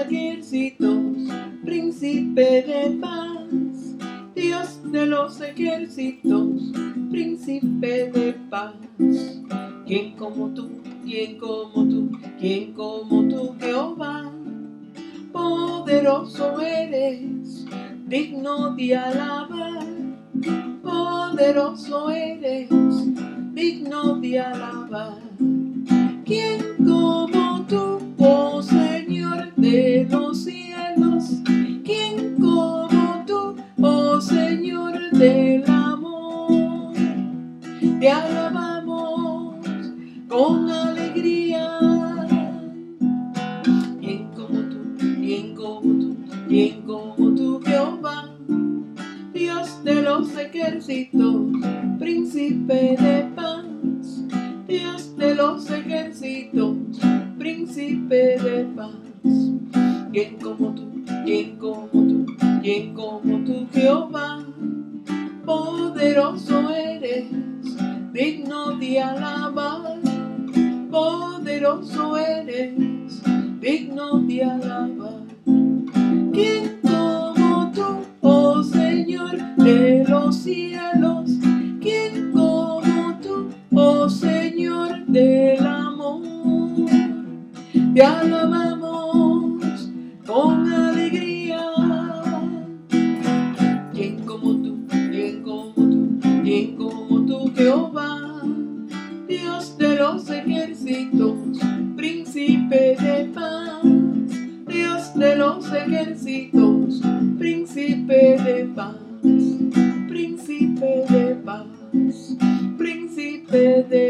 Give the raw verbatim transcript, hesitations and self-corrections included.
ejércitos, príncipe de paz. Dios de los ejércitos, príncipe de paz. ¿Quién como tú? ¿Quién como tú? ¿Quién como tú, Jehová? Poderoso eres, digno de alabar. Poderoso eres, digno de alabar. ¿Quién como tú, oh Señor de los cielos? ¿Quién como tú, oh Señor del amor? Te alabamos con alegría. ¿Quién como tú? ¿Quién como tú? ¿Quién como tú, Jehová? Dios de los ejércitos, príncipe de paz. Dios de los ejércitos, príncipe de paz. ¿Quién como tú? ¿Quién como tú? ¿Quién como tú, Jehová? Poderoso eres, digno de alabar. Poderoso eres, digno de alabar. ¿Quién como tú, oh Señor de los cielos? ¿Quién como tú, oh Señor del amor? Te alabamos con alegría. ¿Quién como tú? ¿Quién como tú? ¿Quién como tú, Jehová? Dios de los ejércitos, príncipe de paz. Dios de los ejércitos, príncipe de paz. Príncipe de paz. Príncipe de